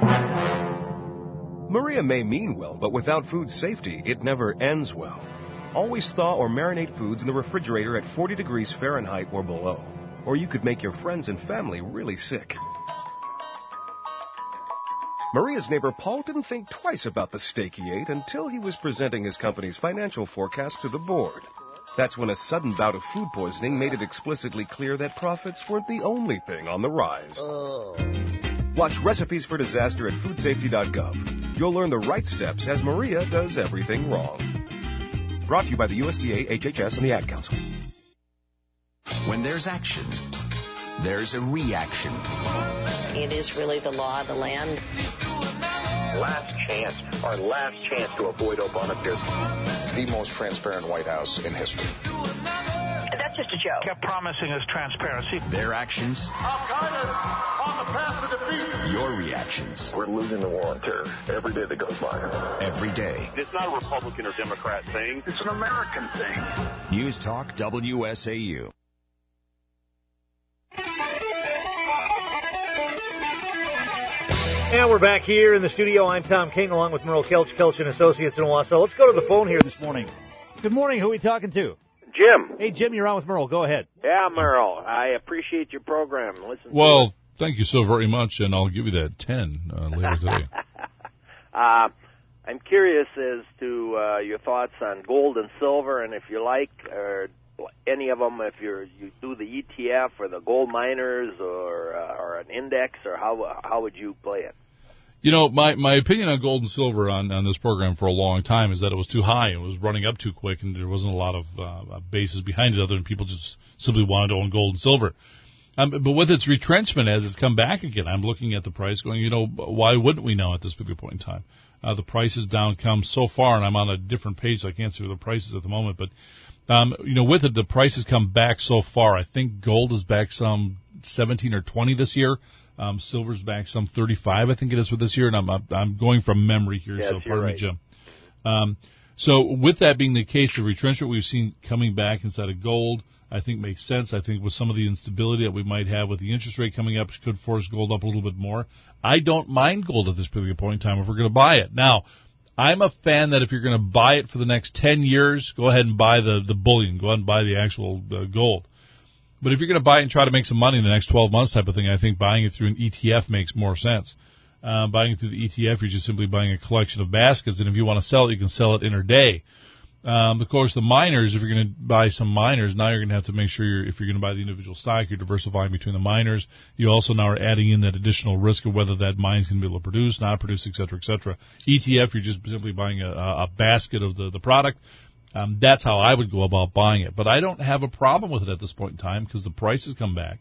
Maria may mean well, but without food safety, it never ends well. Always thaw or marinate foods in the refrigerator at 40 degrees Fahrenheit or below, or you could make your friends and family really sick. Maria's neighbor Paul didn't think twice about the steak he ate until he was presenting his company's financial forecast to the board. That's when a sudden bout of food poisoning made it explicitly clear that profits weren't the only thing on the rise. Watch Recipes for Disaster at foodsafety.gov. You'll learn the right steps as Maria does everything wrong. Brought to you by the USDA, HHS, and the Ad Council. When there's action, there's a reaction. It is really the law of the land. Last chance, our last chance to avoid Obamacare. The most transparent White House in history. That's just a joke. Kept promising us transparency. Their actions. Al-Qaeda's on the path to defeat. Your reactions. We're losing the war on terror every day that goes by. Every day. It's not a Republican or Democrat thing. It's an American thing. News Talk WSAU. And we're back here in the studio. I'm Tom King, along with Merle Kelch, Kelch & Associates in Wausau. Let's go to the phone here this morning. Good morning. Who are we talking to? Jim. Hey, Jim, you're on with Merle. Go ahead. Yeah, Merle. I appreciate your program. Well, thank you so very much, and I'll give you that 10 later today. I'm curious as to your thoughts on gold and silver, and if you like, or any of them, if you do the ETF or the gold miners or an index, or how would you play it? You know, my opinion on gold and silver on this program for a long time is that it was too high. It was running up too quick, and there wasn't a lot of basis behind it other than people just simply wanted to own gold and silver. But with its retrenchment, as it's come back again, I'm looking at the price going, you know, why wouldn't we now at this particular point in time? The price is down come so far, and I'm on a different page, so I can't see the prices at the moment, but you know, with it, the price has come back so far. I think gold is back some 17 or 20 this year. Silver's back some 35, I think it is, for this year, and I'm going from memory here, yes, so pardon me, Jim. So with that being the case, the retrenchment we've seen coming back inside of gold, I think makes sense. I think with some of the instability that we might have with the interest rate coming up, could force gold up a little bit more. I don't mind gold at this particular point in time if we're going to buy it. Now, I'm a fan that if you're going to buy it for the next 10 years, go ahead and buy the bullion. Go ahead and buy the actual gold. But if you're going to buy it and try to make some money in the next 12 months type of thing, I think buying it through an ETF makes more sense. Buying it through the ETF, you're just simply buying a collection of baskets, and if you want to sell it, you can sell it intraday. Of course, the miners, if you're going to buy some miners, now you're going to have to make sure if you're going to buy the individual stock, you're diversifying between the miners. You also now are adding in that additional risk of whether that mine's going to be able to produce, not produce, et cetera, et cetera. ETF, you're just simply buying a basket of the product. That's how I would go about buying it. But I don't have a problem with it at this point in time because the price has come back.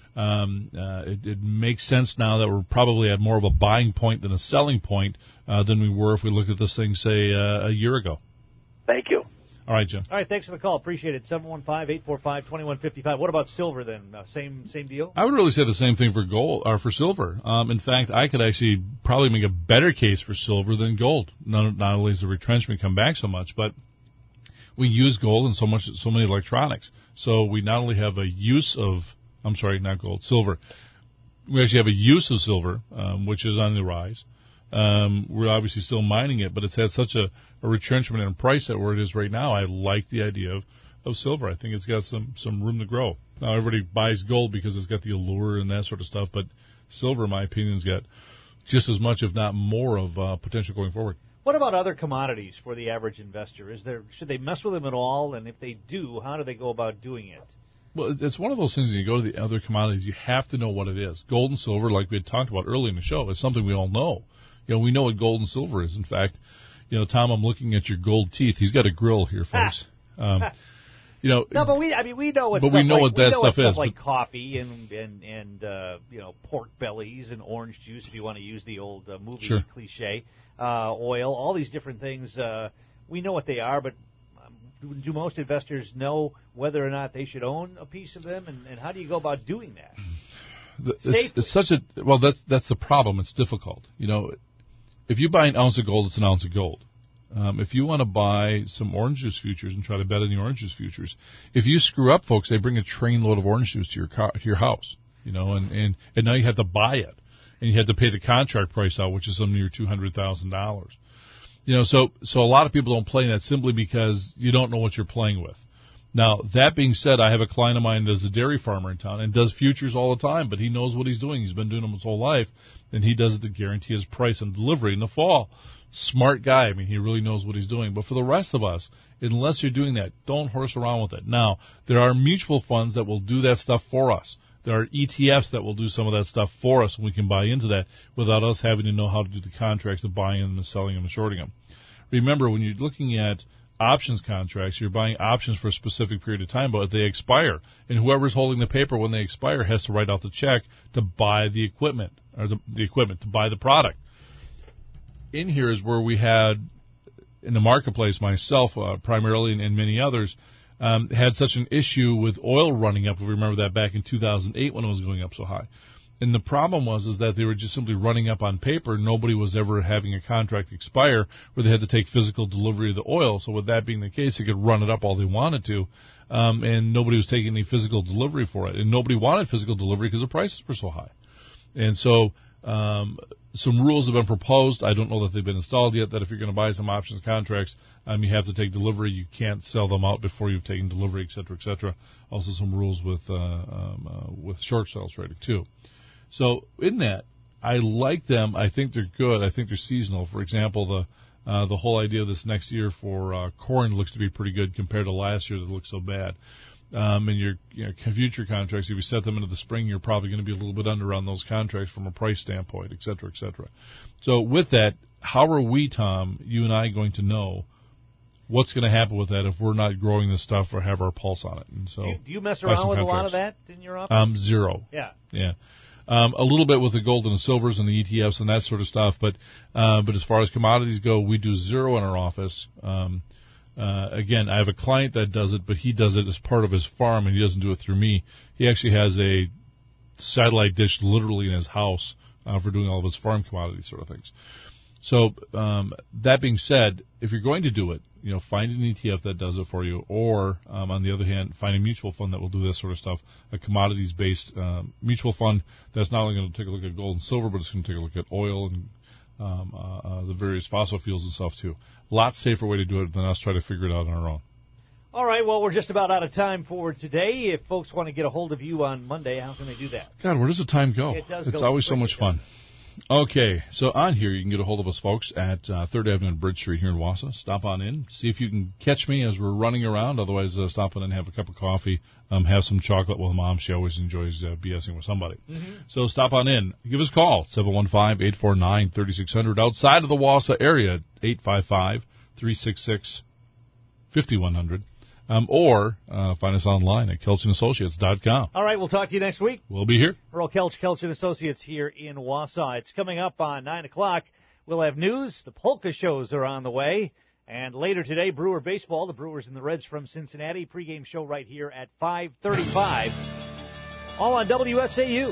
It makes sense now that we're probably at more of a buying point than a selling point than we were if we looked at this thing, say, a year ago. Thank you. All right, Jim. All right, thanks for the call. Appreciate it. 715-845-2155. What about silver then? Same deal? I would really say the same thing for gold or for silver. In fact, I could actually probably make a better case for silver than gold. Not only has the retrenchment come back so much, but we use gold in so many electronics. So we not only have a use of, silver. We actually have a use of silver, which is on the rise. We're obviously still mining it, but it's had such a retrenchment in price at where it is right now. I like the idea of silver. I think it's got some room to grow. Now, everybody buys gold because it's got the allure and that sort of stuff, but silver, in my opinion, has got just as much, if not more, of potential going forward. What about other commodities for the average investor? Should they mess with them at all? And if they do, how do they go about doing it? Well, it's one of those things, when you go to the other commodities, you have to know what it is. Gold and silver, like we had talked about earlier in the show, is something we all know. You know, we know what gold and silver is. In fact, you know, Tom, I'm looking at your gold teeth. He's got a grill here, folks. No, but we know what. But we know what that stuff is. Like coffee and pork bellies and orange juice, if you want to use the old movie cliche. Oil, all these different things. We know what they are, but do most investors know whether or not they should own a piece of them, and how do you go about doing that? It's such a that's the problem. It's difficult. If you buy an ounce of gold, it's an ounce of gold. If you want to buy some orange juice futures and try to bet on the orange juice futures, if you screw up, folks, they bring a train load of orange juice to your house. And now you have to buy it, and you have to pay the contract price out, which is something near $200,000. So a lot of people don't play in that simply because you don't know what you're playing with. Now, that being said, I have a client of mine that's a dairy farmer in town and does futures all the time, but he knows what he's doing. He's been doing them his whole life, and he does it to guarantee his price and delivery in the fall. Smart guy. I mean, he really knows what he's doing. But for the rest of us, unless you're doing that, don't horse around with it. Now, there are mutual funds that will do that stuff for us. There are ETFs that will do some of that stuff for us, and we can buy into that without us having to know how to do the contracts of buying them and selling them and shorting them. Remember, when you're looking at options contracts, you're buying options for a specific period of time, but they expire. And whoever's holding the paper when they expire has to write out the check to buy the equipment, or the equipment, to buy the product. In here is where we had, in the marketplace, myself primarily and many others, had such an issue with oil running up. If we remember that back in 2008 when it was going up so high. And the problem was that they were just simply running up on paper. Nobody was ever having a contract expire where they had to take physical delivery of the oil. So with that being the case, they could run it up all they wanted to, and nobody was taking any physical delivery for it. And nobody wanted physical delivery because the prices were so high. And so some rules have been proposed. I don't know that they've been installed yet, that if you're going to buy some options contracts, you have to take delivery. You can't sell them out before you've taken delivery, et cetera, et cetera. Also some rules with short sales trading, too. So in that, I like them. I think they're good. I think they're seasonal. For example, the whole idea of this next year for corn looks to be pretty good compared to last year that looked so bad. And your future contracts, if you set them into the spring, you're probably going to be a little bit under on those contracts from a price standpoint, et cetera, et cetera. So with that, how are we, Tom, you and I, going to know what's going to happen with that if we're not growing this stuff or have our pulse on it? And so, do you mess around with a lot of that in your office? Zero. Yeah. Yeah. A little bit with the gold and the silvers and the ETFs and that sort of stuff, but as far as commodities go, we do zero in our office. Again, I have a client that does it, but he does it as part of his farm, and he doesn't do it through me. He actually has a satellite dish literally in his house for doing all of his farm commodity sort of things. So that being said, if you're going to do it, find an ETF that does it for you, or on the other hand, find a mutual fund that will do this sort of stuff, a commodities-based mutual fund that's not only going to take a look at gold and silver, but it's going to take a look at oil and the various fossil fuels and stuff too. A lot safer way to do it than us try to figure it out on our own. All right, well, we're just about out of time for today. If folks want to get a hold of you on Monday, how can they do that? God, where does the time go? It's always so much fun. Okay, so on here you can get a hold of us, folks, at 3rd Avenue and Bridge Street here in Wausau. Stop on in, see if you can catch me as we're running around. Otherwise, stop in and have a cup of coffee, have some chocolate with Mom. She always enjoys BSing with somebody. Mm-hmm. So stop on in. Give us a call, 715-849-3600. Outside of the Wausau area, 855-366-5100. Or find us online at KelchAssociates.com. All right, we'll talk to you next week. We'll be here. Earl Kelch, Kelch & Associates here in Wausau. It's coming up on 9 o'clock. We'll have news. The polka shows are on the way. And later today, Brewer baseball, the Brewers and the Reds from Cincinnati. Pregame show right here at 5:35. All on WSAU.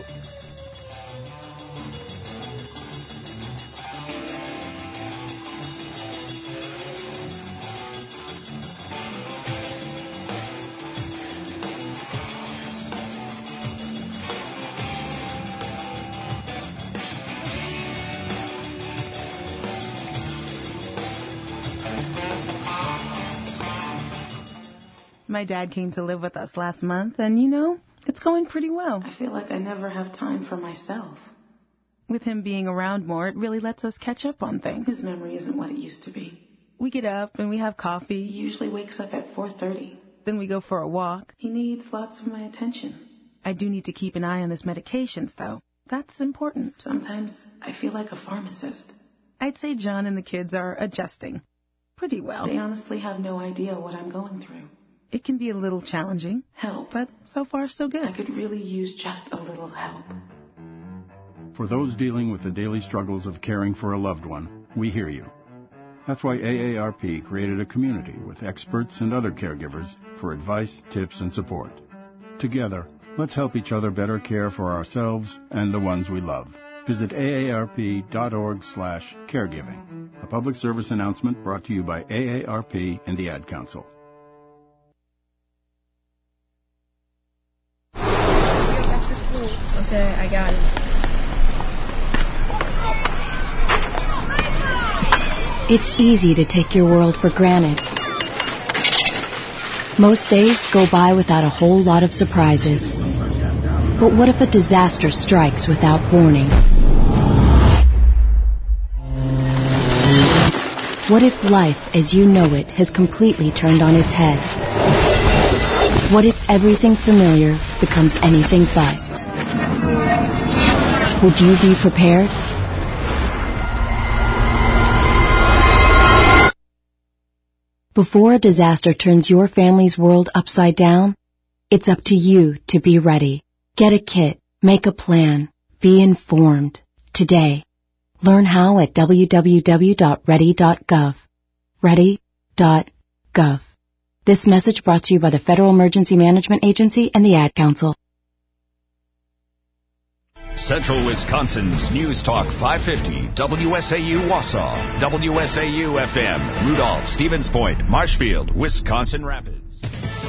My dad came to live with us last month, and, it's going pretty well. I feel like I never have time for myself. With him being around more, it really lets us catch up on things. His memory isn't what it used to be. We get up and we have coffee. He usually wakes up at 4:30. Then we go for a walk. He needs lots of my attention. I do need to keep an eye on his medications, though. That's important. Sometimes I feel like a pharmacist. I'd say John and the kids are adjusting pretty well. They honestly have no idea what I'm going through. It can be a little challenging, but so far so good. I could really use just a little help. For those dealing with the daily struggles of caring for a loved one, we hear you. That's why AARP created a community with experts and other caregivers for advice, tips, and support. Together, let's help each other better care for ourselves and the ones we love. Visit aarp.org/caregiving. A public service announcement brought to you by AARP and the Ad Council. Okay, I got it. It's easy to take your world for granted. Most days go by without a whole lot of surprises. But what if a disaster strikes without warning? What if life as you know it has completely turned on its head? What if everything familiar becomes anything but? Would you be prepared? Before a disaster turns your family's world upside down, it's up to you to be ready. Get a kit, make a plan, be informed. Today, learn how at www.ready.gov. Ready.gov. This message brought to you by the Federal Emergency Management Agency and the Ad Council. Central Wisconsin's News Talk 550, WSAU Wausau, WSAU FM, Rudolph, Stevens Point, Marshfield, Wisconsin Rapids.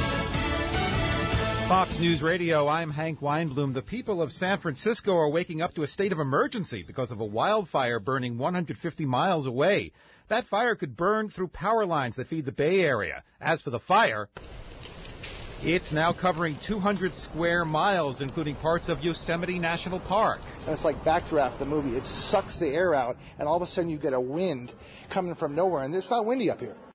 Fox News Radio, I'm Hank Weinblum. The people of San Francisco are waking up to a state of emergency because of a wildfire burning 150 miles away. That fire could burn through power lines that feed the Bay Area. As for the fire, it's now covering 200 square miles, including parts of Yosemite National Park. And it's like Backdraft, the movie. It sucks the air out, and all of a sudden you get a wind coming from nowhere, and it's not windy up here.